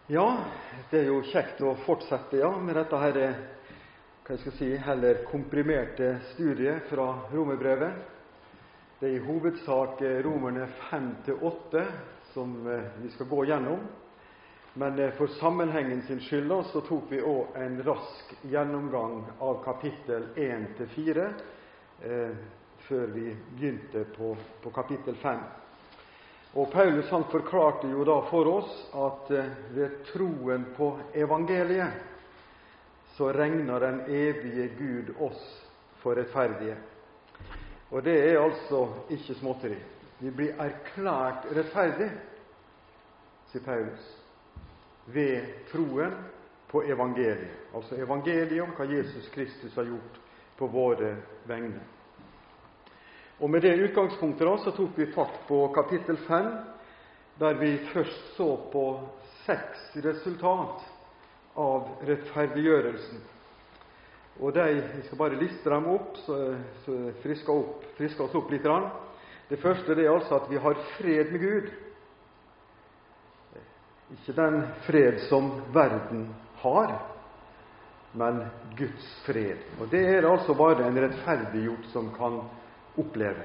Ja, det er jo kjekt å fortsette med dette her, hva jeg skal si, heller komprimerte studiet fra Romerbrevet. Det er i hovedsak Romerne 5-8 som vi skal gå gjennom, men for sammenhengen sin skyld så tok vi også en rask gjennomgang av kapittel 1-4 før vi begynte på kapittel 5. Og Paulus han forklarte jo da for oss at ved troen på evangeliet så regner den evige Gud oss for rettferdige. Og det er altså ikke småtteri. Vi blir erklært rettferdige, sier Paulus, ved troen på evangeliet. Altså evangeliet om hva Jesus Kristus har gjort på våre vegne. Og med det utgangspunktet da, så tok vi fatt på kapittel 5, der vi først så på 6 resultat av rettferdiggjørelsen. Og vi skal bare liste dem opp, så frisker oss opp litt. Det første det er altså at vi har fred med Gud. Ikke den fred som verden har, men Guds fred. Og det er altså bare en rettferdiggjort som kan oppleve.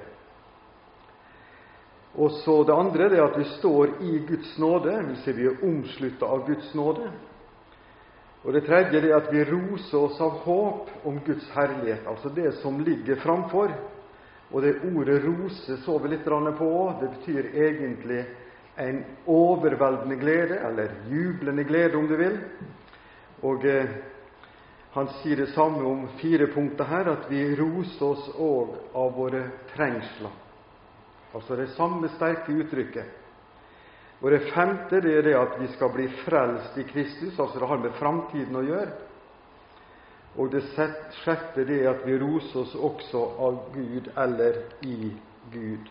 Og så det andre det er at vi står i Guds nåde, vil si vi er omsluttet av Guds nåde. Og det tredje det er at vi roser oss av håp om Guds herlighet, altså det som ligger framfor. Og det ordet rose så vi litt på, det betyr egentlig en overveldende glede, eller jublende glede om du vil. Og han sier det samme om 4 punkter her, at vi roser oss også av våre trengsler. Altså det samme sterke uttrykket. Og det 5. det er det at vi skal bli frelst i Kristus, altså det har med framtiden å gjøre. Og det 6. det er at vi roser oss også av Gud, eller i Gud.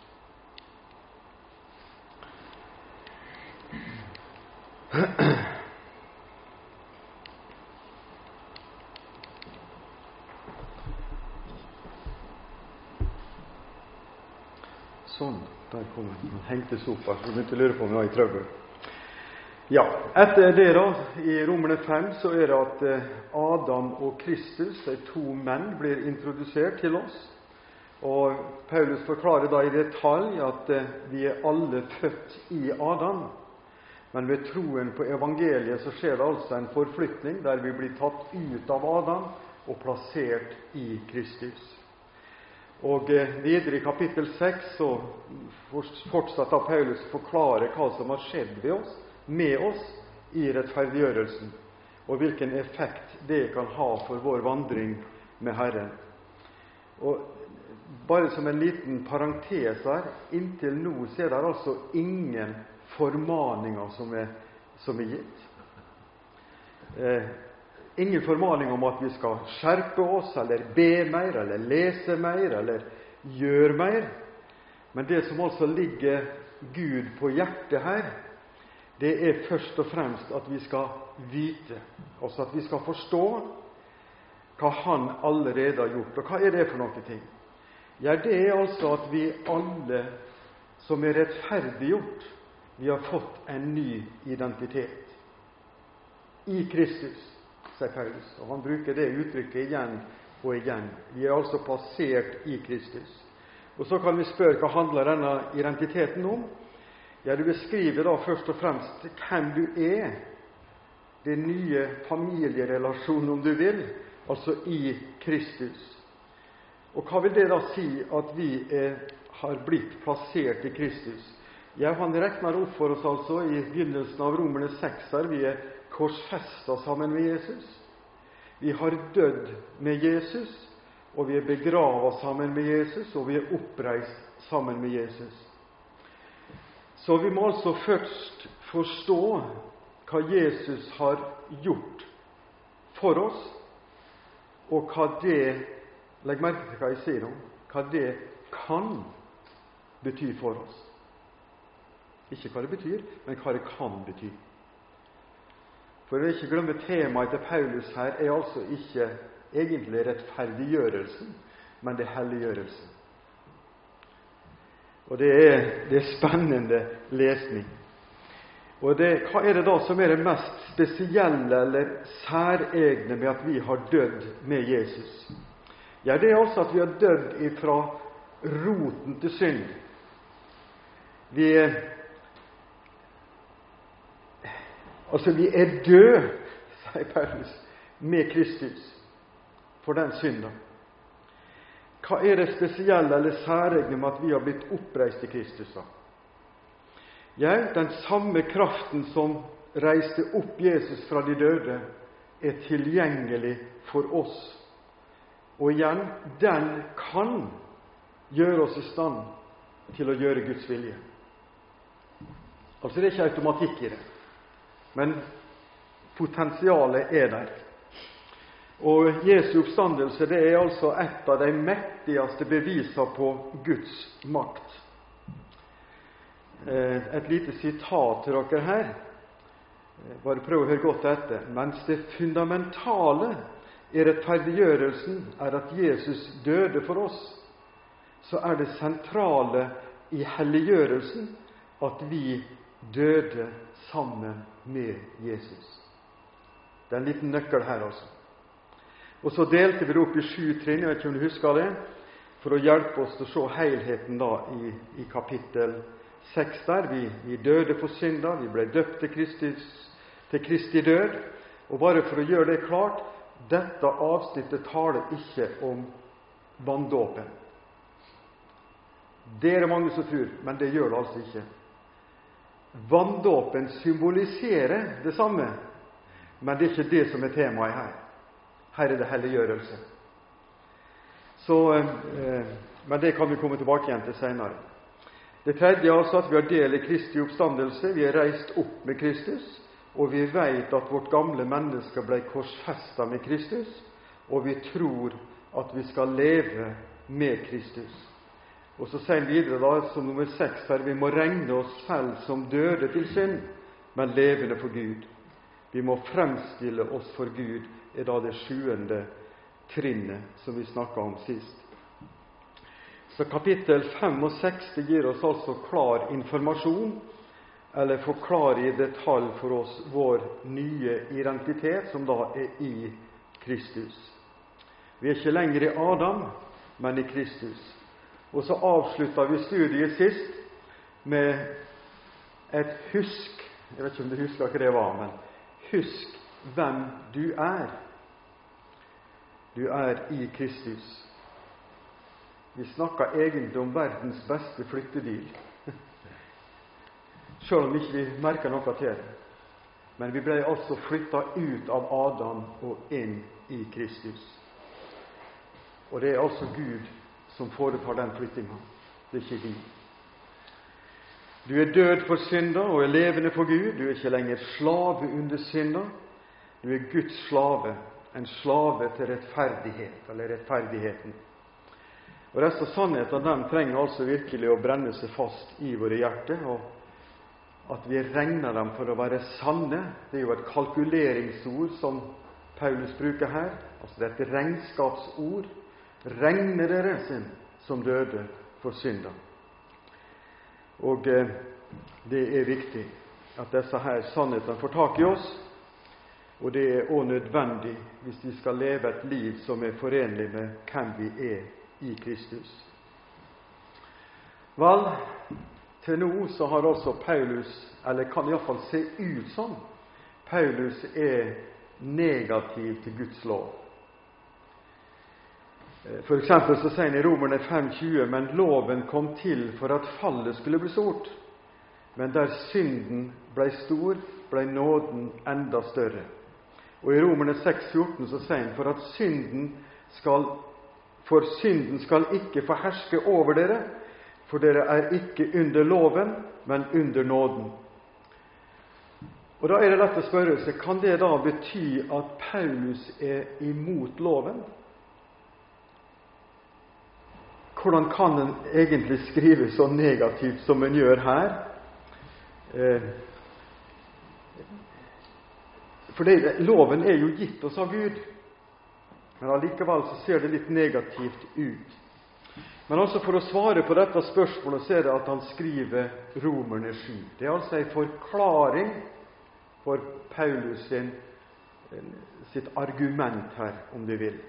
Sånn, der kom den. Den hengtes opp, så begynte å lure på om jeg var i trøbbel. Ja, etter det da, i Romerne 5, så er det at Adam og Kristus, de 2 menn, blir introdusert til oss. Og Paulus forklarer da i detalj at vi er alle født i Adam. Men ved troen på evangeliet så skjer det altså en forflytning, der vi blir tatt ut av Adam og plassert i Kristus. Og videre i kapittel 6 så fortsetter Paulus å forklare hva som har skjedd med oss i rettferdiggjørelsen, og hvilken effekt det kan ha for vår vandring med Herren. Og bare som en liten parentes her, inntil nå så er det altså ingen formaninger som er gitt. Ingen formaning om at vi skal skjerpe oss, eller be mer, eller lese mer, eller gjøre mer. Men det som altså ligger Gud på hjertet her, det er først og fremst at vi skal vite, altså at vi skal forstå hva Han allerede har gjort. Og hva er det for noen ting? Ja, det er altså at vi alle som er rettferdiggjort, vi har fått en ny identitet i Kristus, sier Paulus, og han bruker det uttrykket igjen og igjen. Vi er altså plassert i Kristus. Og så kan vi spørre, hva handler denne identiteten om? Ja, du beskriver da først og fremst hvem du er, den nye familierelasjonen, om du vil, altså i Kristus. Og hva vil det da si at vi har blitt plassert i Kristus? Ja, han regner opp for oss altså i begynnelsen av Romerne 6, her vi er korsfestet sammen med Jesus. Vi har dødd med Jesus, og vi er begravet sammen med Jesus, og vi er oppreist sammen med Jesus. Så vi må altså først forstå hva Jesus har gjort for oss, og hva det, legg merke til hva jeg sier om, hva det kan bety for oss. Ikke hva det betyr, men hva det kan bety. For å ikke glemme temaet til Paulus her er altså ikke egentlig rettferdiggjørelsen, men det helliggjørelsen. Og det er spennende lesning. Og hva er det da som er det mest spesielle eller særegne med at vi har dødd med Jesus? Ja, det er altså at vi har dødd ifra roten til synd. Vi er død, sier Paulus, med Kristus for den synden. Hva er det spesielle eller særegne med at vi har blitt oppreist i Kristus da? Ja, den samme kraften som reiste opp Jesus fra de døde, er tilgjengelig for oss. Og igjen, den kan gjøre oss i stand til å gjøre Guds vilje. Altså, det er ikke automatikk i det, men potensialet er der. Og Jesu oppstandelse, det er altså et av de mektigste beviser på Guds makt. Et lite sitat til dere her. Bare prøv å høre godt etter. Mens det fundamentale i rettferdiggjørelsen er at Jesus døde for oss, så er det sentrale i helliggjørelsen at vi døde sammen med Jesus. Det er en liten nøkkel her altså. Og så delte vi det opp i 7 trinn, jeg vet ikke om du husker det, for å hjelpe oss til å se helheten da i kapittel 6 der. Vi døde for synder, vi ble døpt til Kristi død, og bare for å gjøre det klart, dette avsnittet taler ikke om vanndåpen. Det er det mange som tror, men det gjør det altså ikke. Vanndåpen symboliserer det samme, men det er ikke det som er temaet her. Her er det helliggjørelse. Men det kan vi komme tilbake igjen til senere. Det tredje er altså at vi har del i Kristi oppstandelse. Vi er reist opp med Kristus, og vi vet at vårt gamle menneske ble korsfestet med Kristus, og vi tror at vi skal leve med Kristus. Og så sier han videre da, som nummer 6 her, vi må regne oss selv som døde til synd, men levende for Gud. Vi må fremstille oss for Gud, er da det 7. trinnet som vi snakket om sist. Så kapittel 5 og 6 det gir oss altså klar informasjon, eller forklarer i detalj for oss vår nye identitet, som da er i Kristus. Vi er ikke lenger i Adam, men i Kristus. Og så avsluttet vi studiet sist med et husk. Jeg vet ikke om du husker hva det var, men husk hvem du er. Du er i Kristus. Vi snakker egentlig om verdens beste flyttebil. Selv om ikke vi merker noe til det. Men vi ble altså flyttet ut av Adam og inn i Kristus. Og det er altså Gud som foretar den flyttingen. Det er ikke vi. Du er død for synder og er levende for Gud. Du er ikke lenger slave under synder. Du er Guds slave, en slave til rettferdighet, eller rettferdigheten. Og disse sannhetene, de trenger altså virkelig å brenne seg fast i våre hjerter, og at vi regner dem for å være sanne. Det er jo et kalkuleringsord som Paulus bruker her. Altså det er et regnskapsord. Regne dere som døde for synder. Og det er viktig at disse her sannhetene får tak i oss, og det er også nødvendig hvis vi skal leve et liv som er forenlig med hvem vi er i Kristus. Vel, til nå så har også Paulus, eller kan i hvert fall se ut som, Paulus er negativ til Guds lov. For eksempel så sier han i Romerne 5,20, men loven kom til for at fallet skulle bli stort. Men der synden ble stor, ble nåden enda større. Og i Romerne 6,14 så sier han, for synden skal ikke få herske over dere, for dere er ikke under loven, men under nåden. Og da er det lett å spørre seg, kan det da bety at Paulus er imot loven? Hvordan kan han egentlig skrive så negativt som han gjør her? For loven er jo gitt oss av Gud, men allikevel så ser det litt negativt ut. Men altså for å svare på dette spørsmålet, så er det at han skriver Romerne 7. Det er altså en forklaring for Paulus sitt argument her, om du vil.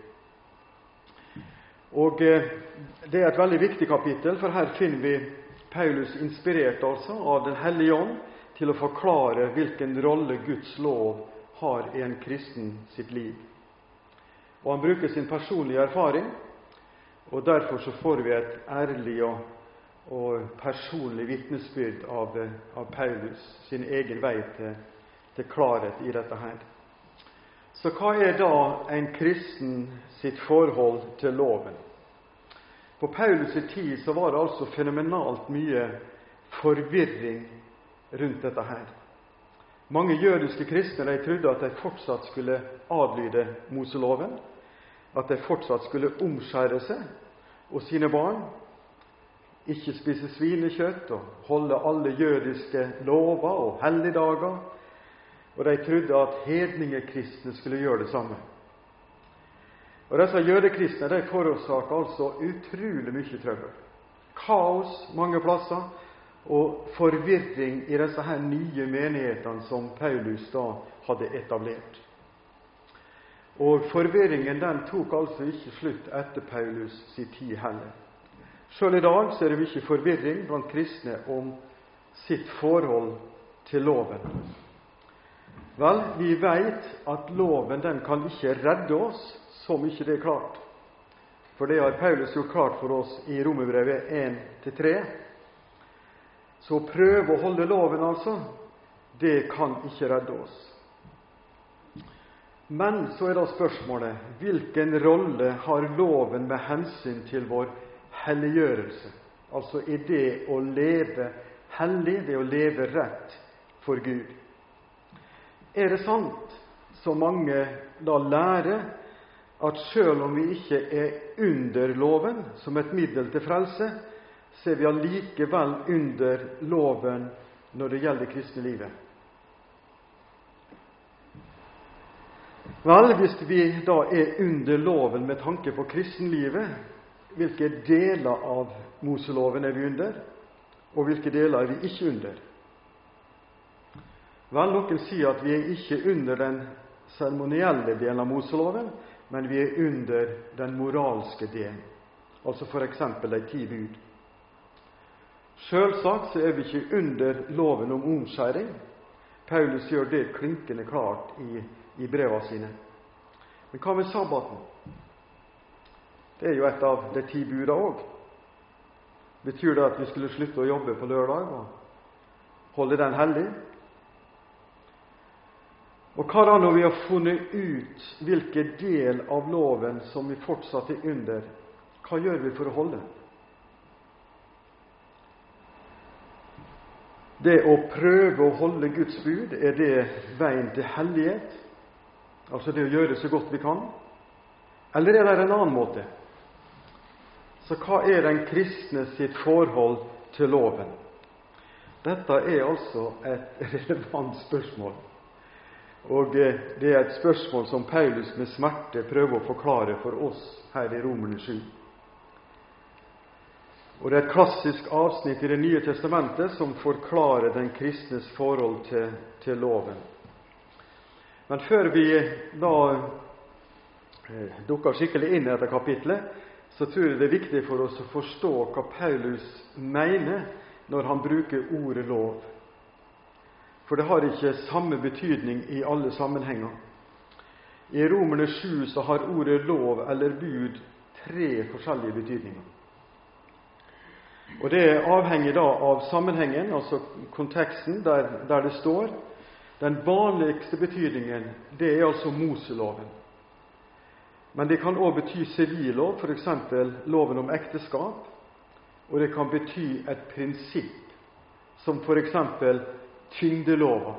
Og det er et veldig viktig kapittel, for her finner vi Paulus inspirert altså av Den hellige ånd til å forklare hvilken rolle Guds lov har i en kristen sitt liv. Og han bruker sin personlige erfaring, og derfor så får vi et ærlig og personlig vitnesbyrd av Paulus sin egen vei til klarhet i dette her. Så hva er da en kristen sitt forhold til loven? På Paulus' tid så var det altså fenomenalt mye forvirring rundt dette her. Mange jødiske kristne de trodde at de fortsatt skulle adlyde Moseloven, at de fortsatt skulle omskjære seg og sine barn, ikke spise svinekjøtt og holde alle jødiske lover og helligdager, og de trodde at hedningekristne skulle gjøre det samme. Og disse jødekristne de forårsaket altså utrolig mye trøbbel. Kaos mange plasser, og forvirring i disse her nye menighetene som Paulus da hadde etablert. Og forvirringen den tok altså ikke slutt etter Paulus sin tid heller. Selv i dag så er det mye forvirring blant kristne om sitt forhold til loven. Vel, vi vet at loven den kan ikke redde oss, så mye det er klart. For det har Paulus gjort klart for oss i Romerbrevet 1-3. Så prøve å holde loven altså, det kan ikke redde oss. Men så er da spørsmålet, hvilken rolle har loven med hensyn til vår helliggjørelse? Altså i det å leve hellig, det å leve rett for Gud. Er det sant, så mange da lærer, at selv om vi ikke er under loven som et middel til frelse, så er vi allikevel under loven når det gjelder kristne livet? Vel, hvis vi da er under loven med tanke på kristenlivet, hvilke deler av Moseloven er vi under, og hvilke deler er vi ikke under? Vel, noen sier at vi er ikke under den seremonielle delen av Moseloven, men vi er under den moralske delen, altså for eksempel de 10 bud. Selvsagt så er vi ikke under loven om omskjæring. Paulus gjør det klinkende klart i brevene sine. Men hva med sabbaten? Det er jo et av de 10 budene også. Betyr det at vi skulle slutte å jobbe på lørdag og holde den hellig? Og hva da når vi har funnet ut hvilken del av loven som vi fortsatt er under? Hva gjør vi for å holde? Det å prøve å holde Guds bud, er det veien til hellighet? Altså det å gjøre så godt vi kan? Eller er det en annen måte? Så hva er den kristne sitt forhold til loven? Dette er altså et relevant spørsmål. Og det er et spørsmål som Paulus med smerte prøver å forklare for oss her i Romerne 7. Og det er et klassisk avsnitt i Det nye testamentet som forklarer den kristnes forhold til loven. Men før vi da dukker skikkelig inn i dette kapitlet, så tror jeg det er viktig for oss å forstå hva Paulus mener når han bruker ordet lov. For det har ikke samme betydning i alle sammenhenger. I Romerne 7 så har ordet lov eller bud 3 forskjellige betydninger. Og det avhenger da av sammenhengen, altså konteksten der det står. Den vanligste betydningen, det er altså Moseloven. Men det kan også bety sivillov, for eksempel loven om ekteskap, og det kan bety et prinsipp, som for eksempel tyngdelova.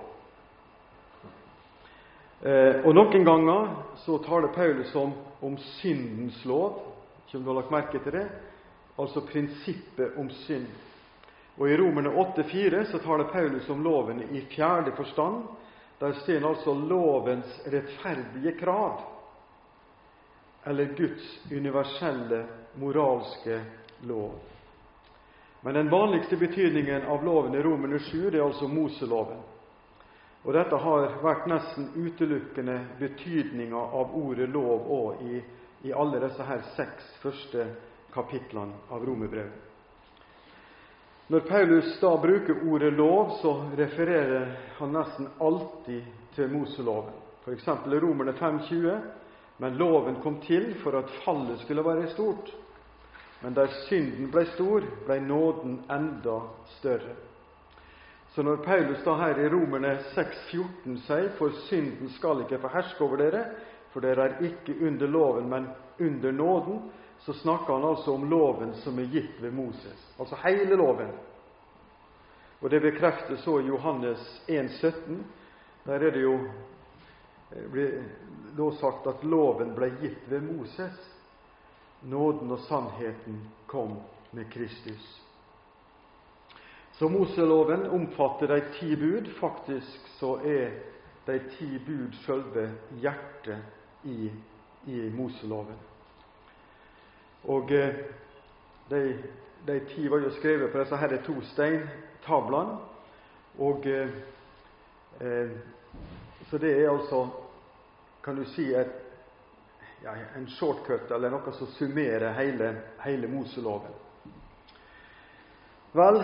Og noen ganger så taler Paulus om syndens lov, ikke om du har lagt merke til det, altså prinsippet om synd. Og i Romerne 8,4 så taler Paulus om loven i 4. forstand, der står altså lovens rettferdige krav, eller Guds universelle moralske lov. Men den vanligste betydningen av loven i Romerne 7, det er altså Moseloven. Og dette har vært nesten utelukkende betydningen av ordet lov også i alle disse her 6 første kapitlene av Romerbrevet. Når Paulus da bruker ordet lov, så refererer han nesten alltid til Moseloven. For eksempel i Romerne 5,20, men loven kom til for at fallet skulle være stort. Men der synden ble stor, ble nåden enda større. Så når Paulus da her i Romerne 6,14 sier, for synden skal ikke få herske over dere, for dere er ikke under loven, men under nåden, så snakker han altså om loven som er gitt ved Moses. Altså hele loven. Og det bekrefter så i Johannes 1,17. Der er det jo da sagt at loven ble gitt ved Moses. Nåden og sannheten kom med Kristus. Så Moseloven omfatter de 10 bud. Faktisk så er de 10 bud selve hjertet i Moseloven. Og de 10 var jo skrevet på disse her 2 steintavlene. Og så det er altså, kan du si, en shortcut, eller noe som summerer hele Moseloven. Vel,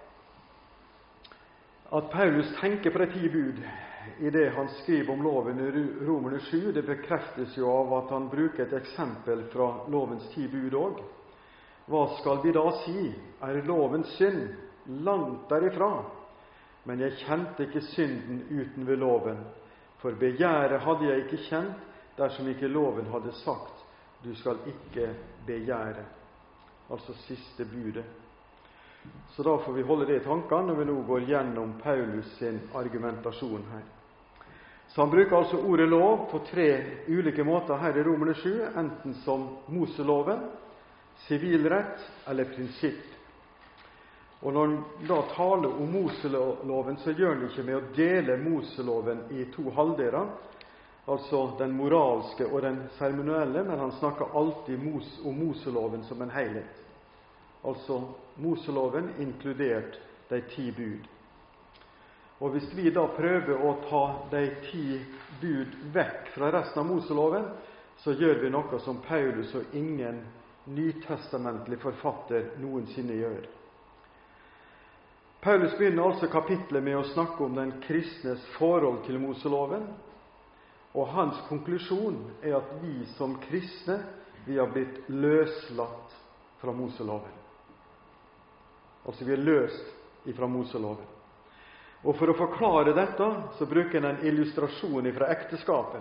at Paulus tenker på de 10 bud i det han skriver om loven i Romerne 7, det bekreftes jo av at han bruker et eksempel fra lovens 10 bud også. Hva skal vi da si? Er lovens synd? Langt derifra. Men jeg kjente ikke synden uten ved loven, for begjæret hadde jeg ikke kjent, dersom ikke loven hadde sagt, du skal ikke begjære. Altså siste budet. Så da får vi holde det i tankene når vi nå går gjennom Paulus sin argumentasjon her. Så han bruker altså ordet lov på 3 ulike måter her i Romerne 7, enten som Moseloven, sivilrett eller prinsipp. Og når han da taler om Moseloven, så gjør han ikke med å dele Moseloven i 2 halvdeler, altså den moralske og den seremonielle, men han snakker alltid om Moseloven som en helhet. Altså Moseloven inkludert de 10 bud. Og hvis vi da prøver å ta de 10 bud vekk fra resten av Moseloven, så gjør vi noe som Paulus og ingen nytestamentlig forfatter noensinne gjør. Paulus begynner altså kapitlet med å snakke om den kristnes forhold til Moseloven, og hans konklusjon er at vi som kristne, vi har blitt løslatt fra Moseloven. Altså vi er løst ifra Moseloven. Og for å forklare dette, så bruker han en illustrasjon ifra ekteskapet.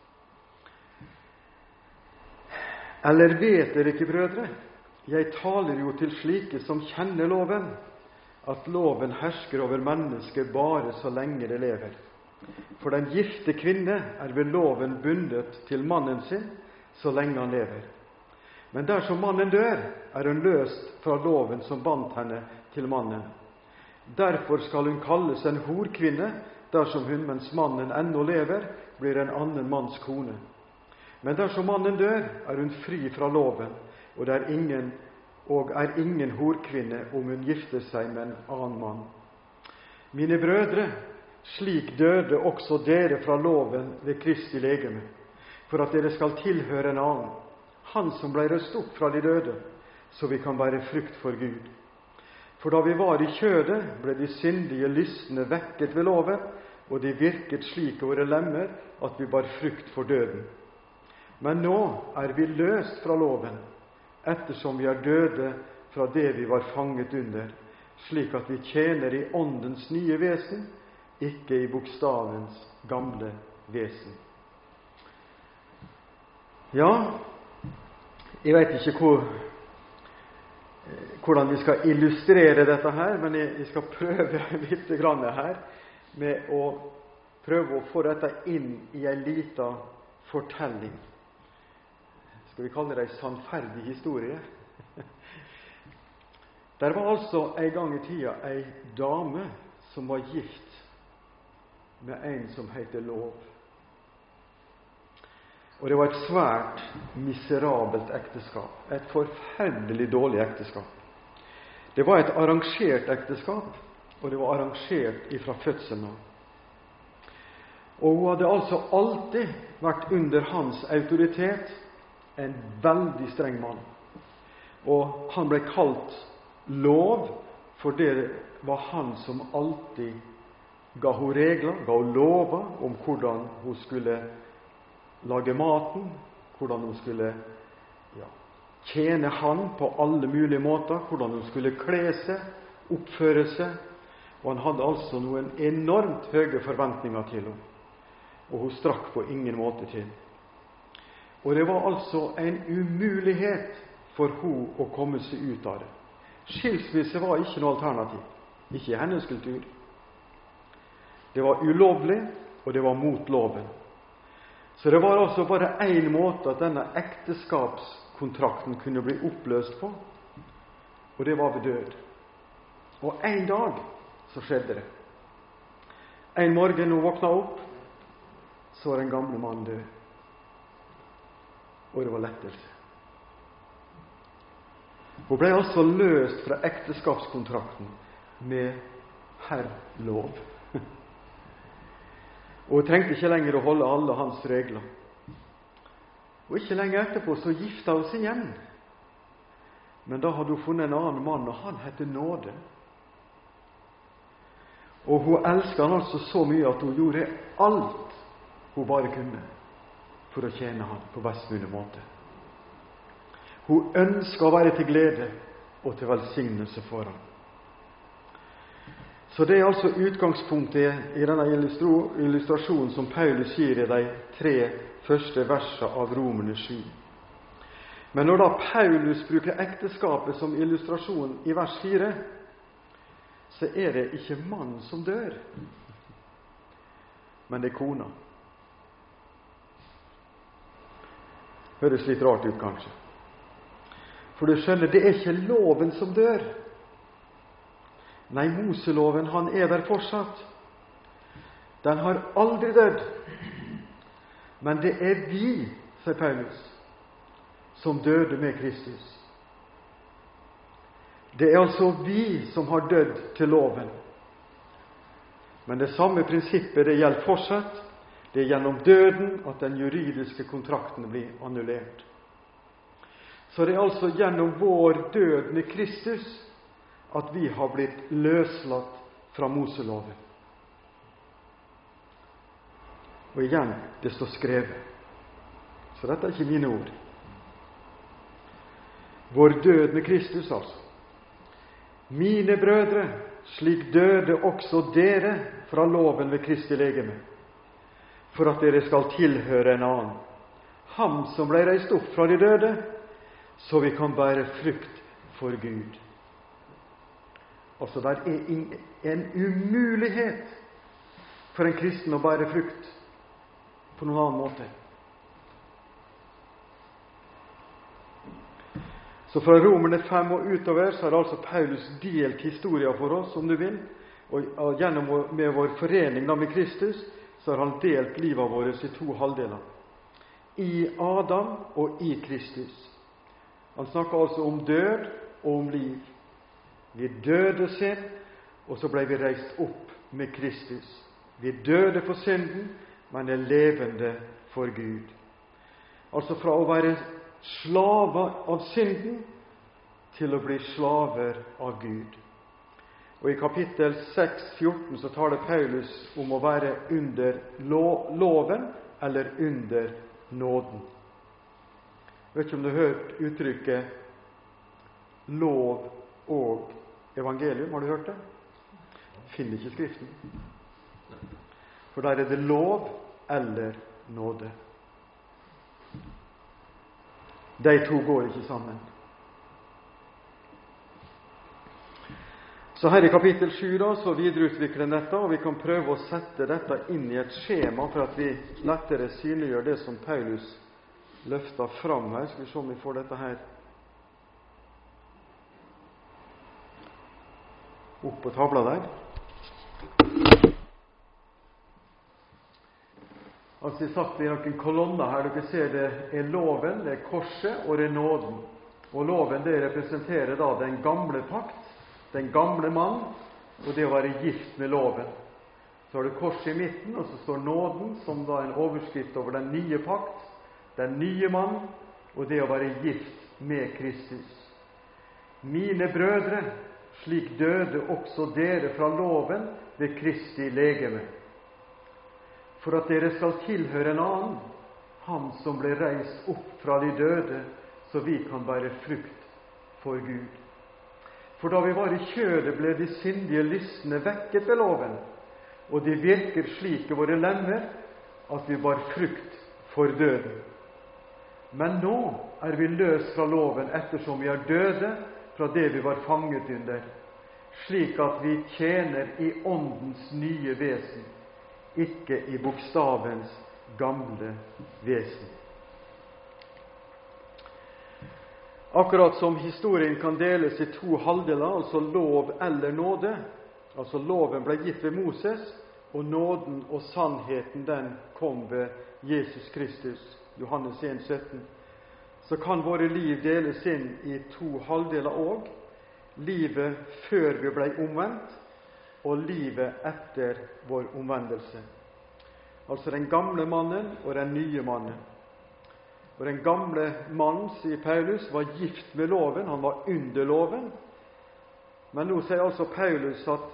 Eller vet dere ikke, brødre? Jeg taler jo til slike som kjenner loven, at loven hersker over mennesker bare så lenge det lever. For den gifte kvinne er ved loven bundet til mannen sin så lenge han lever. Men dersom mannen dør, er hun løst fra loven som bandt henne til mannen. Derfor skal hun kalles en horkvinne, dersom hun, mens mannen ennå lever, blir en annen manns kone. Men dersom mannen dør, er hun fri fra loven, og er ingen horkvinne om hun gifter seg med en annen mann. Mine brødre, slik døde også dere fra loven ved Kristi legeme, for at dere skal tilhøre en annen, han som ble reist opp fra de døde, så vi kan bære frukt for Gud. For da vi var i kjødet, ble de syndige lystne vekket ved loven, og de virket slik over lemmer at vi bar frukt for døden. Men nå er vi løst fra loven, ettersom vi er døde fra det vi var fanget under, slik at vi tjener i åndens nye vesen, ikke i bokstavens gamle vesen. Ja, jeg vet ikke hvordan vi skal illustrere dette her, men jeg skal prøve litt grann her med å prøve å få dette inn i en liten fortelling. Skal vi kalle det en sannferdig historie? Der var altså en gang i tida en dame som var gift med en som heter Lov. Og det var et svært miserabelt ekteskap. Et forferdelig dårlig ekteskap. Det var et arrangert ekteskap, og det var arrangert ifra fødselen av. Og hun hadde altså alltid vært under hans autoritet, en veldig streng mann. Og han ble kalt lov, for det var han som alltid ga hun regler, ga hun lover om hvordan hun skulle lage maten, hvordan hun skulle tjene han på alle mulige måter, hvordan hun skulle kle seg, oppføre seg, og han hadde altså noen enormt høye forventninger til henne, og hun strakk på ingen måte til. Og det var altså en umulighet for hun å komme seg ut av det. Skilsmisse var ikke noe alternativ, ikke i hennes kultur. Det var ulovlig, og det var mot loven. Så det var altså bare en måte at denne ekteskapskontrakten kunne bli oppløst på, og det var ved død. Og en dag så skjedde det. En morgen hun våkna opp, så var den gamle mannen død. Og det var lettelse. Hun ble altså løst fra ekteskapskontrakten med herrlov. Og hun trengte ikke lenger å holde alle hans regler. Og ikke lenge etterpå så gifta hun seg igjen. Men da hadde hun funnet en annen mann, og han hette Nåde. Og hun elsket han altså så mye at hun gjorde alt hun bare kunne for å tjene han på best mulig måte. Hun ønsket å være til glede og til velsignelse for ham. Så det er altså utgangspunktet i denne illustrasjonen som Paulus gir i de 3 første versene av Romerne 7. Men når da Paulus bruker ekteskapet som illustrasjon i vers 4, så er det ikke mannen som dør, men det er kona. Høres litt rart ut kanskje. For du skjønner, det er ikke loven som dør. Nei, Moseloven, han er der fortsatt. Den har aldri dødd. Men det er vi, sier Paulus, som døde med Kristus. Det er altså vi som har dødd til loven. Men det samme prinsippet, det gjelder fortsatt. Det er gjennom døden at den juridiske kontrakten blir annullert. Så det er altså gjennom vår død med Kristus at vi har blitt løslatt fra Moseloven. Og igjen, det står skrevet. Så dette er ikke mine ord. Vår død med Kristus, altså. Mine brødre, slik døde også dere fra loven ved Kristi legeme, for at dere skal tilhøre en annen, ham som ble reist opp fra de døde, så vi kan bære frukt for Gud. Altså, det er en umulighet for en kristen å bære frukt på noen annen måte. Så fra Romerne 5 og utover så har altså Paulus delt historien for oss, om du vil, og gjennom med vår forening da med Kristus, så har han delt livet vårt i 2 halvdeler. I Adam og i Kristus. Han snakker altså om død og om liv. Vi døde synd, og så ble vi reist opp med Kristus. Vi døde for synden, men er levende for Gud. Altså fra å være slaver av synden til å bli slaver av Gud. Og i kapittel 6:14 så taler Paulus om å være under loven eller under nåden. Jeg vet ikke om du har hørt uttrykket lov og evangelium. Har du hørt det? Finner ikke Skriften. For der er det lov eller nåde. De 2 går ikke sammen. Så her i kapittel 7 da, så videreutvikler dette, og vi kan prøve å sette dette inn i et skjema for at vi lettere synliggjør det som Paulus løfter fram her. Skal vi se om vi får dette her opp på tavla der. Altså jeg satt i noen kolonner her. Dere ser det loven, det korset og det nåden. Og loven det representerer da den gamle pakt, den gamle mann, og det å være gift med loven. Så har du korset i midten, og så står nåden, som da en overskrift over den nye pakt, den nye mann, og det å være gift med Kristus. Mine brødre, slik døde også dere fra loven ved Kristi legeme, for at dere skal tilhøre en annen, han som ble reist opp fra de døde, så vi kan bære frukt for Gud. For da vi var i kjødet, ble de syndige lystne vekket ved loven, og de virker slik i våre lemmer at vi bar frukt for døden. Men nå er vi løst fra loven ettersom vi er døde fra det vi var fanget under, slik at vi tjener i åndens nye vesen, ikke i bokstavens gamle vesen. Akkurat som historien kan deles i to halvdeler, altså lov eller nåde, altså loven ble gitt ved Moses, og nåden og sannheten den kom ved Jesus Kristus, Johannes 1,17, så kan våre liv deles inn i to halvdeler også, livet før vi ble omvendt, og livet etter vår omvendelse. Altså den gamle mannen og den nye mannen. Og den gamle mannen, sier Paulus, var gift med loven, han var under loven. Men nå sier altså Paulus at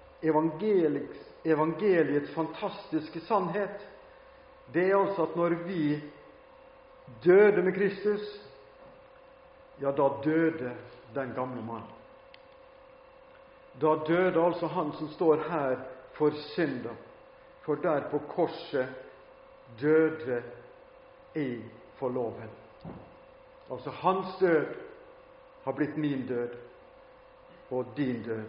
evangeliets fantastiske sannhet, det er altså at når vi døde med Kristus, ja, da døde den gamle mannen. Da døde altså han som står her for synder, for der på korset døde jeg for loven. Altså hans død har blitt min død og din død.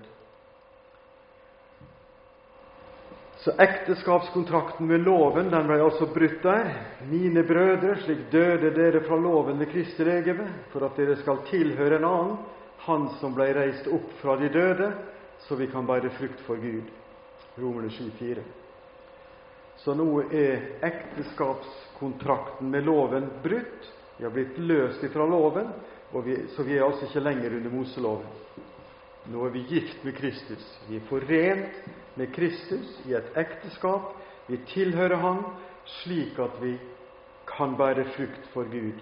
Så ekteskapskontrakten med loven, den ble altså brutt der. Mine brødre, slik døde dere fra loven ved Kristi legeme, for at dere skal tilhøre en annen, han som ble reist opp fra de døde, så vi kan bære frukt for Gud. Romerne 7,4. Så nå er ekteskapskontrakten med loven brutt. Vi har blitt løst ifra loven, så vi er altså ikke lenger under Moseloven. Nå er vi gift med Kristus. Vi er forent med Kristus i et ekteskap. Vi tilhører Han, slik at vi kan bære frukt for Gud.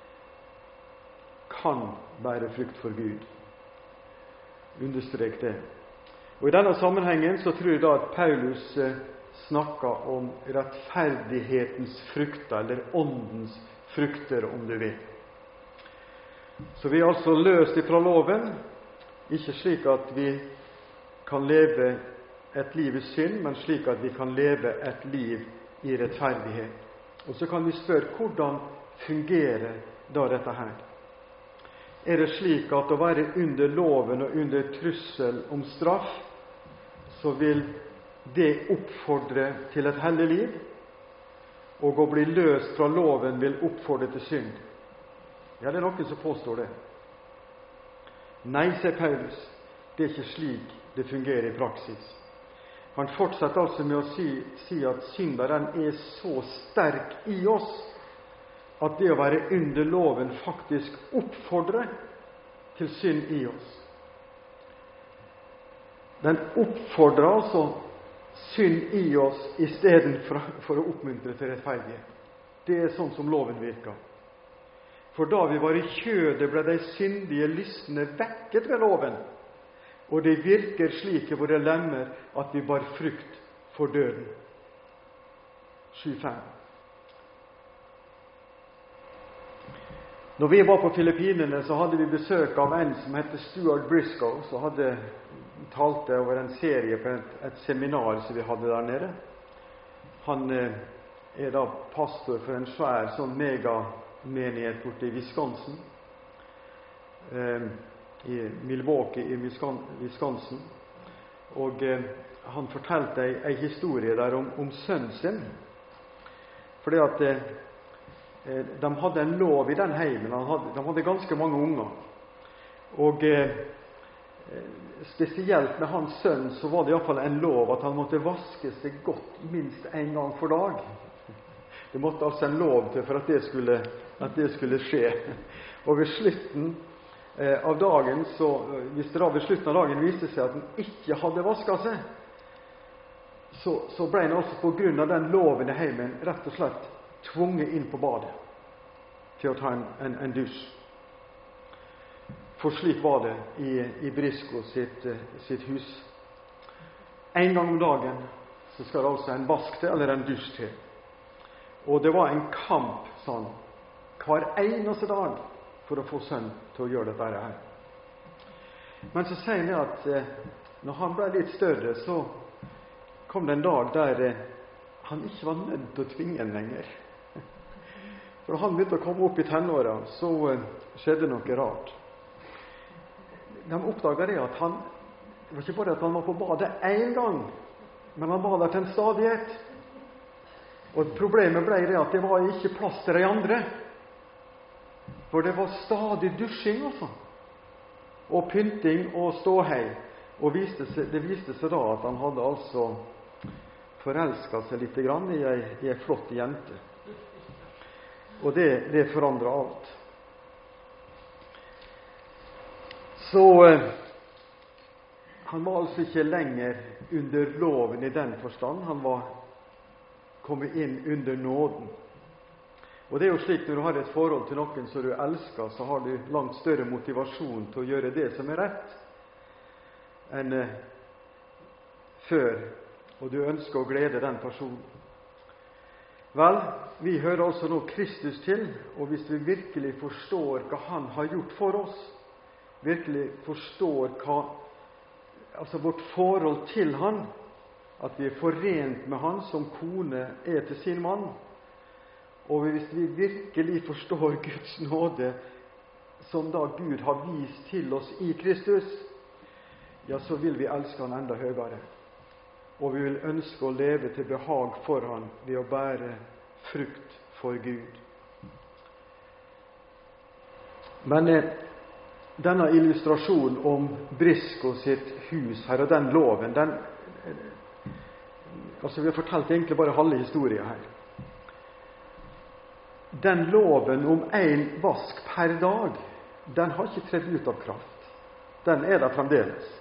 Kan bære frukt for Gud. Understrek det. Og i denne sammenhengen så tror jeg da at Paulus snakker om rettferdighetens frukter, eller åndens frukter, om du vil. Så vi er altså løst ifra loven, ikke slik at vi kan leve et liv i synd, men slik at vi kan leve et liv i rettferdighet. Og så kan vi spørre, hvordan fungerer da dette her? Er det slik at å være under loven og under trussel om straff, så vil det oppfordre til et hellig liv, og å bli løst fra loven vil oppfordre til synd? Ja, det er noen som påstår det. Nei, sier Paulus, det er ikke slik det fungerer i praksis. Han fortsetter altså med å si at synderen er så sterk i oss, at det å være under loven faktisk oppfordrer til synd i oss. Den oppfordrer altså synd i oss i stedet for å oppmuntre til rettferdighet. Det er sånn som loven virker. For da vi var i kjødet, ble de syndige lystne vekket ved loven, og det virker slik i våre lemmer at vi bar frukt for døden. 7,5. Når vi var på Filippinene, så hadde vi besøk av en som heter Stuart Briscoe, som talte over en serie på et seminar som vi hadde der nede. Han er da pastor for en svær sånn megamenighet borte i Wisconsin, i Milwaukee i Wisconsin. Og han fortalte en historie der om sønnen sin, fordi at de hadde en lov i den heimen. De hadde ganske mange unger. Og spesielt med hans sønn så var det i hvert fall en lov at han måtte vaske seg godt minst en gang for dag. Det måtte altså en lov til for at det skulle skje. Og ved slutten av dagen, hvis det da ved slutten av dagen viste seg at den ikke hadde vasket seg, så ble den altså på grunn av den loven i heimen rett og slett tvunget inn på badet til å ta en dusj. For slik var det i Brisco sitt hus. En gang om dagen så skal det altså en vask til, eller en dusj til. Og det var en kamp sånn, hver eneste dag for å få sønnen til å gjøre dette her. Men så sier han at når han ble litt større, så kom det en dag der han ikke var nødt til å tvinge en lenger. For når han begynte å komme opp i tenåra, så skjedde noe rart. De oppdaget det at det var ikke bare at han var på badet en gang, men han var der til en stadighet. Og problemet ble det at det var ikke plass til de andre. For det var stadig dusjing, altså. Og pynting og ståhei. Og det viste seg da at han hadde altså forelsket seg litt grann i en flott jente. Og det forandret alt. Så han var altså ikke lenger under loven i den forstand. Han var kommet inn under nåden. Og det er jo slik når du har et forhold til noen som du elsker, så har du langt større motivasjon til å gjøre det som er rett enn før, og du ønsker å glede den personen. Vel, vi hører altså nå Kristus til, og hvis vi virkelig forstår hva han har gjort for oss, virkelig forstår altså vårt forhold til han, at vi er forent med han som kone er til sin mann, og hvis vi virkelig forstår Guds nåde som da Gud har vist til oss i Kristus, ja, så vil vi elske han enda høyere. Og vi vil ønske å leve til behag for han ved å bære frukt for Gud. Men denne illustrasjonen om Brisco sitt hus her, og den loven, altså vi har fortalt egentlig bare halve historien her. Den loven om en vask per dag, den har ikke tredd ut av kraft. Den er der fremdeles.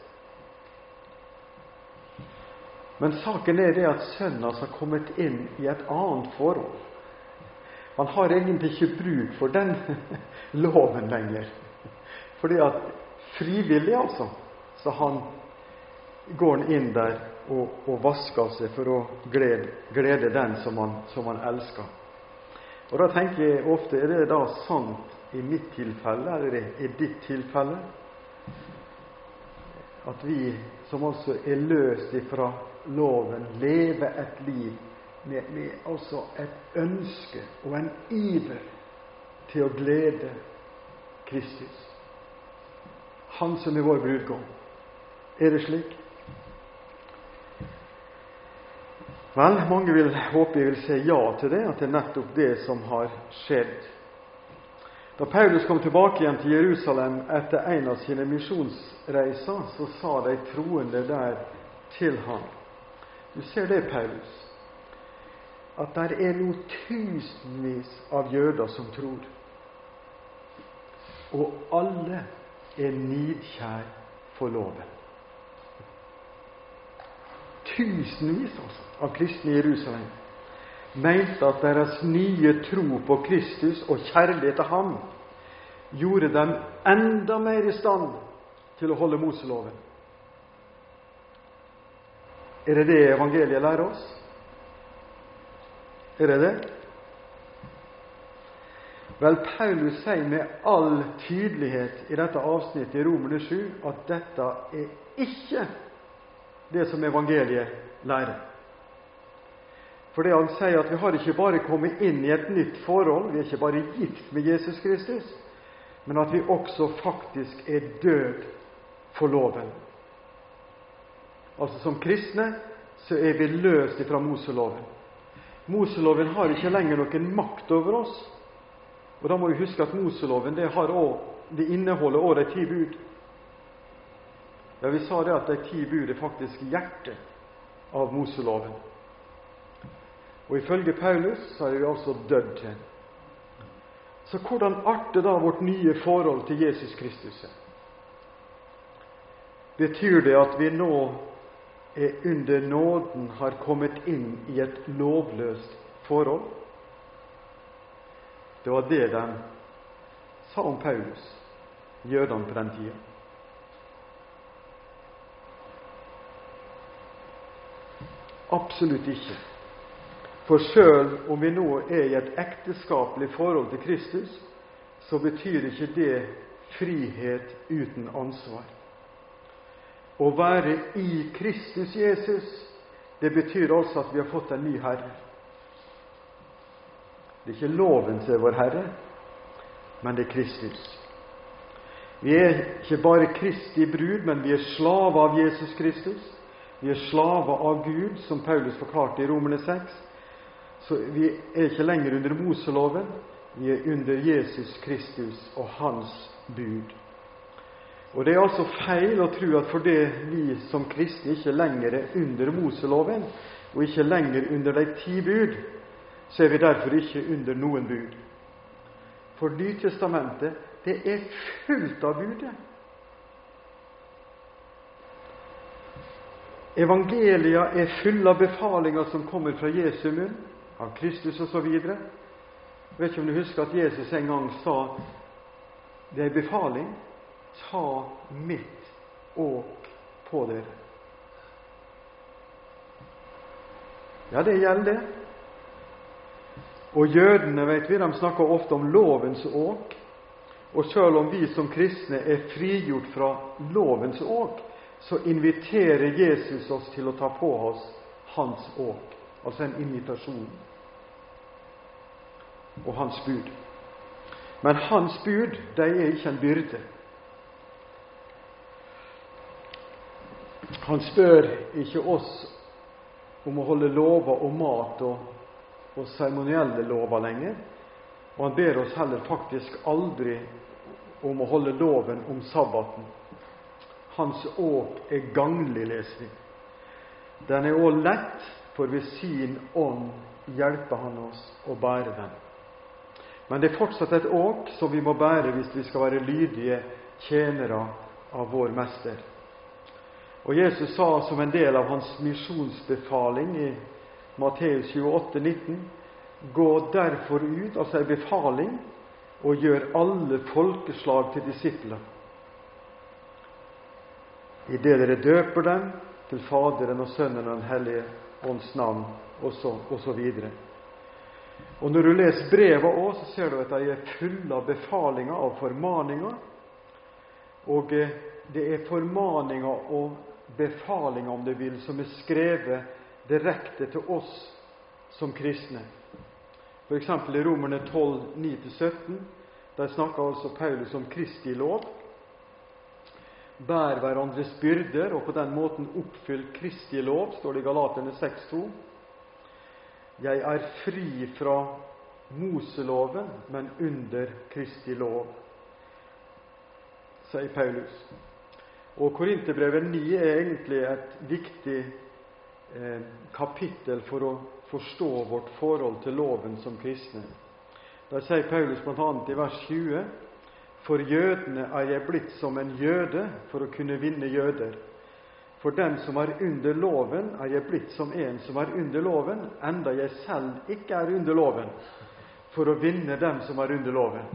Men saken er det at sønnen har kommet inn i et annet forhold. Han har egentlig ikke bruk for den loven lenger. Fordi at frivillig altså, så går han inn der og vasker seg for å glede den som han elsker. Og da tenker jeg ofte, er det da sant i mitt tilfelle, eller i ditt tilfelle? At vi som altså er løst ifra loven, lever et liv med altså et ønske og en iver til å glede Kristus. Han som er vår brudgom. Er det slik? Vel, mange håper jeg vil si ja til det, at det er nettopp det som har skjedd. Da Paulus kom tilbake igjen til Jerusalem etter en av sine misjonsreiser, så sa de troende der til ham: Du ser det, Paulus, at der er nå tusenvis av jøder som tror, og alle er nidkjær for loven. Tusenvis altså, av kristne i Jerusalem mente at deres nye tro på Kristus og kjærlighet til ham gjorde dem enda mer i stand til å holde Moseloven. Er det det evangeliet lærer oss? Er det det? Vel, Paulus sier med all tydelighet i dette avsnittet i Romerne 7 at dette er ikke det som evangeliet lærer. For det han sier at vi har ikke bare kommet inn i et nytt forhold, vi er ikke bare gift med Jesus Kristus, men at vi også faktisk er død for loven. Altså som kristne så er vi løst fra Moseloven. Moseloven har ikke lenger noen makt over oss, og da må vi huske at Moseloven det inneholder også de 10 bud. Ja, vi sa det at de 10 bud er faktisk hjertet av Moseloven. Og ifølge Paulus så er vi altså dødd til. Så hvordan arter da vårt nye forhold til Jesus Kristus? Betyr det at vi nå under nåden har kommet inn i et lovløst forhold? Det var det de sa om Paulus, jødene på den tiden. Absolutt ikke. For selv om vi nå er i et ekteskapelig forhold til Kristus, så betyr ikke det frihet uten ansvar. Å være i Kristus Jesus, det betyr altså at vi har fått en ny Herre. Det er ikke loven som er vår Herre, men det er Kristus. Vi er ikke bare Kristi brud, men vi er slave av Jesus Kristus. Vi er slave av Gud, som Paulus forklarte i Romerne 6. Så vi er ikke lenger under Moseloven, vi er under Jesus Kristus og hans bud. Og det er altså feil å tro at fordi vi som kristne ikke lenger er under Moseloven, og ikke lenger under de 10 bud, så er vi derfor ikke under noen bud. For Nytestamentet, det er fullt av budet. Evangelia er full av befalinger som kommer fra Jesu munn, av Kristus og så videre. Jeg vet ikke om du husker at Jesus en gang sa, det er en befaling, ta mitt åk på dere. Ja, det gjelder det. Og jødene, vet vi, de snakker ofte om lovens åk. Og selv om vi som kristne er frigjort fra lovens åk, så inviterer Jesus oss til å ta på oss hans åk. Altså en invitasjon. Og hans bud. Men hans bud, de er ikke en byrde. Han spør ikke oss om å holde lover om mat og seremonielle lover lenger, og han ber oss heller faktisk aldri om å holde loven om sabbaten. Hans åk er ganglig, leser vi. Den er også lett, for ved sin ånd hjelper han oss å bære den. Men det er fortsatt et åk som vi må bære hvis vi skal være lydige tjenere av vår mester. Og Jesus sa som en del av hans misjonsbefaling i Matteus 28,19, gå derfor ut, altså en befaling, og gjør alle folkeslag til disipler. I det dere døper dem til Faderen og Sønnen og den Hellige Ånds navn, og så videre. Og når du leser brevet også, så ser du at de er fulle av befalinger, av formaninger. Og det er formaninger og befalinger, om det vil, som er skrevet direkte til oss som kristne. For eksempel i Romerne 12, 9-17, der snakker altså Paulus om Kristi lov. Bær hverandres byrder, og på den måten oppfyll Kristi lov, står det i Galaterne 6,2. Jeg er fri fra Moseloven, men under Kristi lov, sier Paulus. Og Korinterbrevet 9 er egentlig et viktig kapittel for å forstå vårt forhold til loven som kristne. Der sier Paulus blant annet i vers 20, for jødene er jeg blitt som en jøde for å kunne vinne jøder. For den som er under loven, er jeg blitt som en som er under loven, enda jeg selv ikke er under loven, for å vinne dem som er under loven.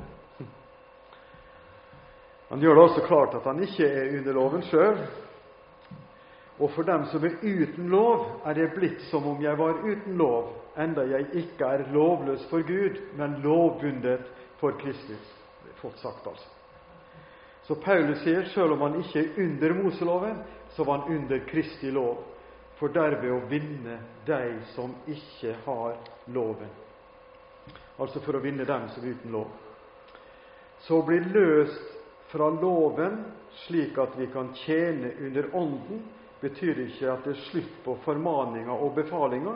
Han gjør det også klart at han ikke er under loven selv. Og for dem som er uten lov, er jeg blitt som om jeg var uten lov, enda jeg ikke er lovløs for Gud, men lovbundet for Kristus. Det er fått sagt, altså. Så Paulus sier, selv om han ikke er under Moseloven, så var han under Kristi lov, for derved å vinne de som ikke har loven. Altså for å vinne dem som er uten lov. Så bli løst fra loven, slik at vi kan tjene under ånden, betyr ikke at det er slutt på formaninger og befalinger,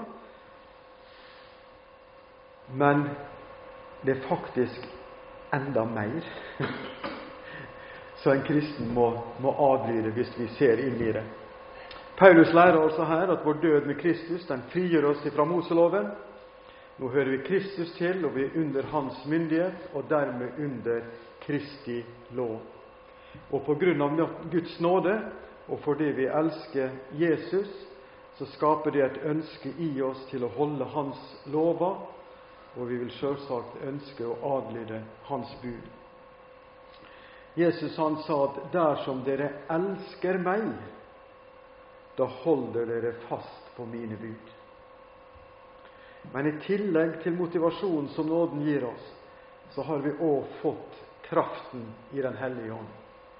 men det er faktisk enda mer. Så en kristen må adlyde hvis vi ser inn i det. Paulus lærer altså her at vår død med Kristus, den frigjør oss fra Moseloven, Nå hører vi Kristus til, og vi er under hans myndighet, og dermed under Kristi lov. Og på grunn av Guds nåde, og fordi vi elsker Jesus, så skaper det et ønske i oss til å holde hans lover, og vi vil selvsagt ønske å adlyde hans bud. Jesus han sa at dersom dere elsker meg, da holder dere fast på mine bud. Men i tillegg til motivasjonen som nåden gir oss, så har vi også fått kraften i den hellige ånd.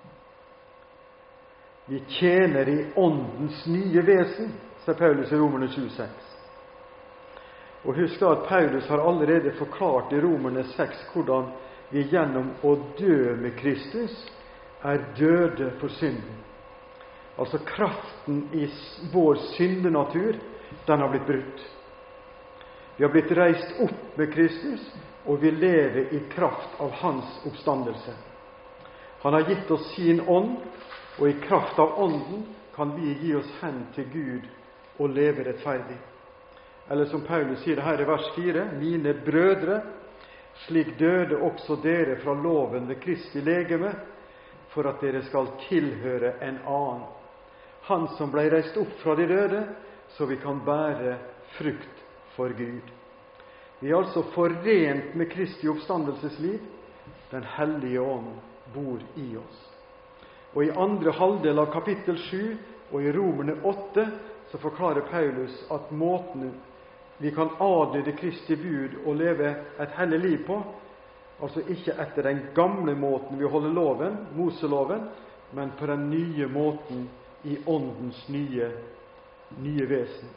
Vi tjener i åndens nye vesen, sier Paulus i Romerne 7,6. Og husk da at Paulus har allerede forklart i Romerne 6 hvordan vi gjennom å dø med Kristus er døde for synden. Altså kraften i vår syndenatur, den har blitt brutt. Vi har blitt reist opp med Kristus, og vi lever i kraft av hans oppstandelse. Han har gitt oss sin ånd, og i kraft av ånden kan vi gi oss hen til Gud og leve rettferdig. Eller som Paulus sier her i vers 4, mine brødre, slik døde også dere fra loven ved Kristi legeme, for at dere skal tilhøre en annen. Han som ble reist opp fra de døde, så vi kan bære frukt for Gud. Vi er altså forent med Kristi oppstandelsesliv. Den hellige ånd bor i oss. Og i andre halvdel av kapittel 7 og i Romerne 8 så forklarer Paulus at måten vi kan adlyde Kristi bud og leve et hellig liv på, altså ikke etter den gamle måten vi holder loven, Moseloven, men på den nye måten i åndens nye vesen.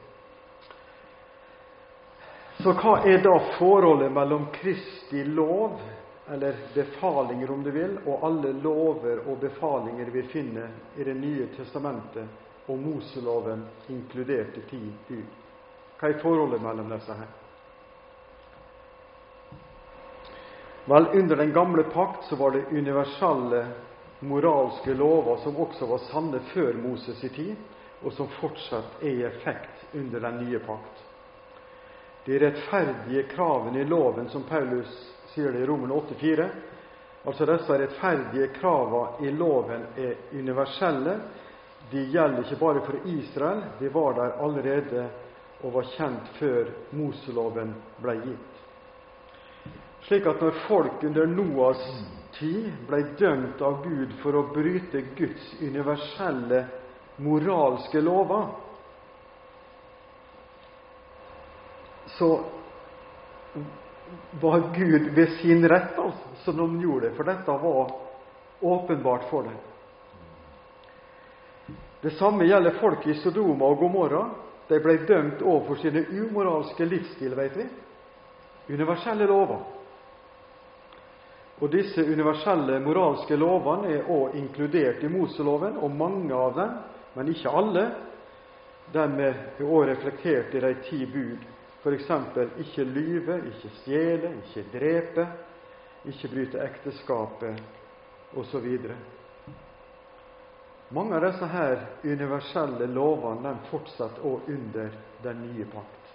Så hva er da forholdet mellom Kristi lov, eller befalinger om du vil, og alle lover og befalinger vi finner i Det nye testamentet, og Moseloven inkludert i 10 bud? Hva er forholdet mellom disse her? Vel, under den gamle pakt så var det universelle moralske lover som også var sanne før Moses i tid, og som fortsatt er i effekt under den nye pakt. De rettferdige kravene i loven, som Paulus sier det i Romerne 8,4, altså disse rettferdige kravene i loven er universelle. De gjelder ikke bare for Israel, de var der allerede og var kjent før Moseloven ble gitt. Slik at når folk under Noas tid ble dømt av Gud for å bryte Guds universelle moralske lover, så var Gud ved sin rett, som de gjorde det, for dette var åpenbart for dem. Det samme gjelder folk i Sodoma og Gomorra. De ble dømt overfor sine umoralske livsstil, vet vi. Universelle lover. Og disse universelle moralske lovene er også inkludert i Moseloven, og mange av dem, men ikke alle, dem er også reflektert i de 10 bud. For eksempel ikke lyve, ikke stjele, ikke drepe, ikke bryte ekteskapet, og så videre. Mange av disse her universelle lovene, de fortsetter også under den nye pakt.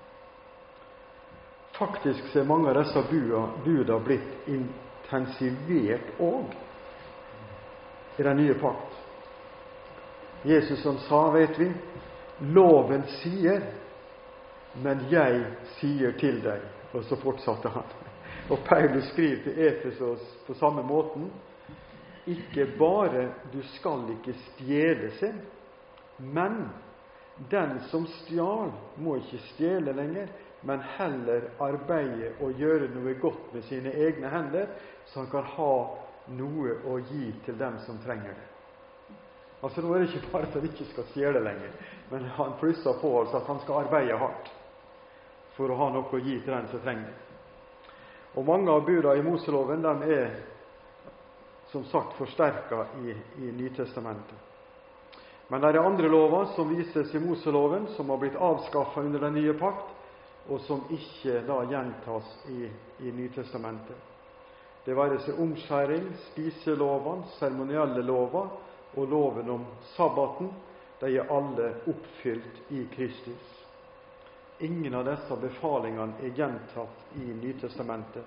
Faktisk så er mange av disse buda blitt intensivert også i den nye pakt. Jesus som sa, vet vi, loven sier, men jeg sier til deg. Og så fortsatte han. Og Paulus skriver til Efesos på samme måten, ikke bare du skal ikke stjele sin, men den som stjal må ikke stjele lenger, men heller arbeide og gjøre noe godt med sine egne hender, så han kan ha noe å gi til dem som trenger det. Altså nå er det ikke bare at han ikke skal stjele lenger, men han plusser på altså at han skal arbeide hardt for å ha noe å gi til den som trenger det. Og mange av budene i Moseloven, de er som sagt forsterket i Nytestamentet. Men det er andre lover som vises i Moseloven, som har blitt avskaffet under den nye pakt, og som ikke da gjentas i Nytestamentet. Det være seg omskjæring, spiselovene, seremonielle lover og loven om sabbaten, de er alle oppfylt i Kristus. ingen av disse befalingene er gjentatt i Nytestamentet,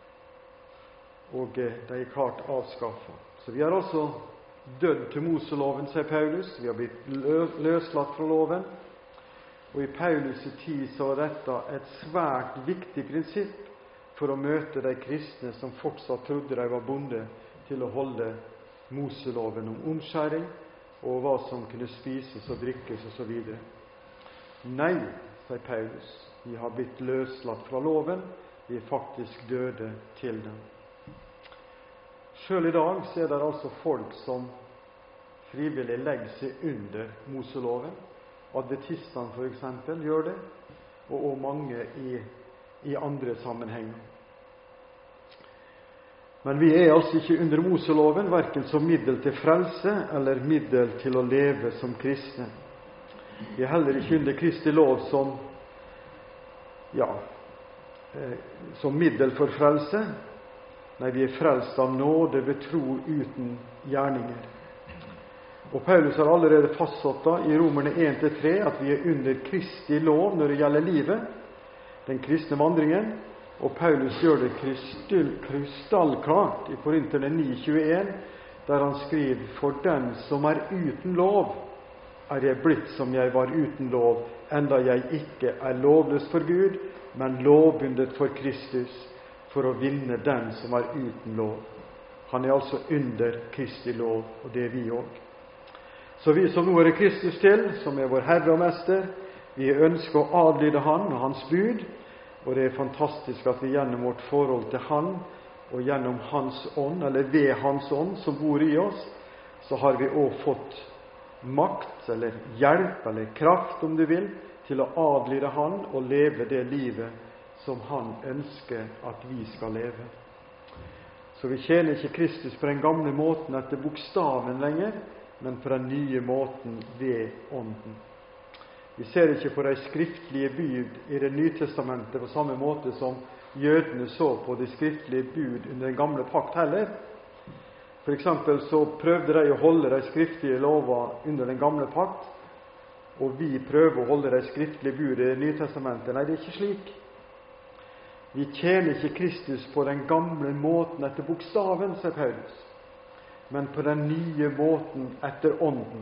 og de er klart avskaffet. Så vi har altså dødd til Moseloven, sier Paulus. Vi har blitt løslatt fra loven. Og i Paulus' tid så var dette et svært viktig prinsipp for å møte de kristne som fortsatt trodde de var bundet til å holde Moseloven om omskjæring og hva som kunne spises og drikkes og så videre. Nei, sier Paulus, vi har blitt løslatt fra loven, vi er faktisk døde til den. Selv i dag så er det altså folk som frivillig legger seg under Moseloven. Adventistene for eksempel gjør det, og mange i andre sammenhenger. Men vi er altså ikke under Moseloven, hverken som middel til frelse eller middel til å leve som kristne. Vi er heller ikke under Kristi lov som middel for frelse. Nei, vi er frelst av nåde ved tro uten gjerninger. Og Paulus har allerede fastsatt i Romerne 1-3 at vi er under Kristi lov når det gjelder livet, den kristne vandringen. Og Paulus gjør det krystallklart i Korinterne 9:21, der han skriver: For den som er uten lov, er jeg blitt som jeg var uten lov, enda jeg ikke er lovløs for Gud, men lovbundet for Kristus, for å vinne den som er uten lov. Han er altså under Kristi lov, og det er vi også. Så vi som nå er Kristus til, som er vår Herre og Mester, vi ønsker å adlyde Han og Hans bud, og det er fantastisk at vi gjennom vårt forhold til Han, og gjennom Hans ånd, eller ved Hans ånd som bor i oss, så har vi også fått makt, eller hjelp, eller kraft, om du vil, til å adlyde Han og leve det livet som Han ønsker at vi skal leve. Så vi tjener ikke Kristus på den gamle måten etter bokstaven lenger, men på den nye måten ved Ånden. Vi ser ikke på de skriftlige bud i Det nye testamentet på samme måte som jødene så på de skriftlige bud under den gamle pakt heller. For eksempel så prøvde de å holde de skriftlige lover under den gamle pakt, og vi prøver å holde de skriftlige bud i Det nye testamentet. Nei, det er ikke slik. Vi tjener ikke Kristus på den gamle måten etter bokstaven, sier Paulus, men på den nye måten etter Ånden.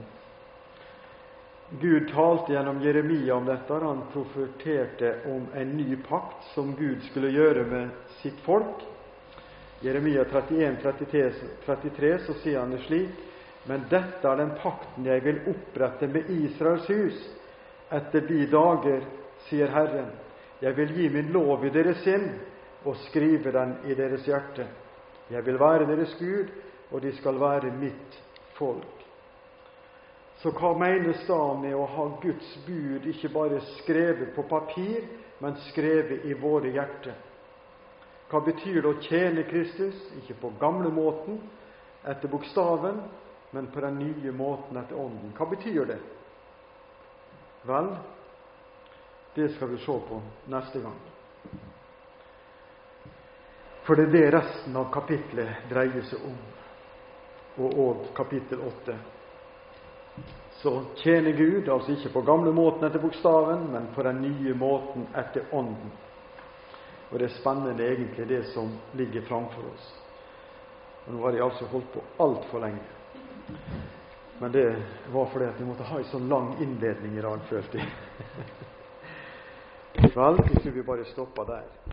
Gud talte gjennom Jeremia om dette. Han profeterte om en ny pakt som Gud skulle gjøre med sitt folk. Jeremia 31-33 så sier han det slik: Men dette er den pakten jeg vil opprette med Israels hus etter de dager, sier Herren. Jeg vil gi min lov i deres sinn og skrive den i deres hjerte. Jeg vil være deres Gud, og de skal være mitt folk. Så hva menes da med å ha Guds bud ikke bare skrevet på papir, men skrevet i våre hjerter? Hva betyr det å tjene Kristus? Ikke på gamle måten, etter bokstaven, men på den nye måten etter Ånden. Hva betyr det? Vel, det skal vi se på neste gang. For det er det resten av kapitlet dreier seg om, og kapittel 8. Så tjene Gud, altså ikke på gamle måten etter bokstaven, men på den nye måten etter Ånden. Og det er spennende egentlig det som ligger framfor oss. Og nå har jeg altså holdt på alt for lenge. Men det var fordi at vi måtte ha en sånn lang innledning i dag, følte jeg. Vel, så vi bare stopper der.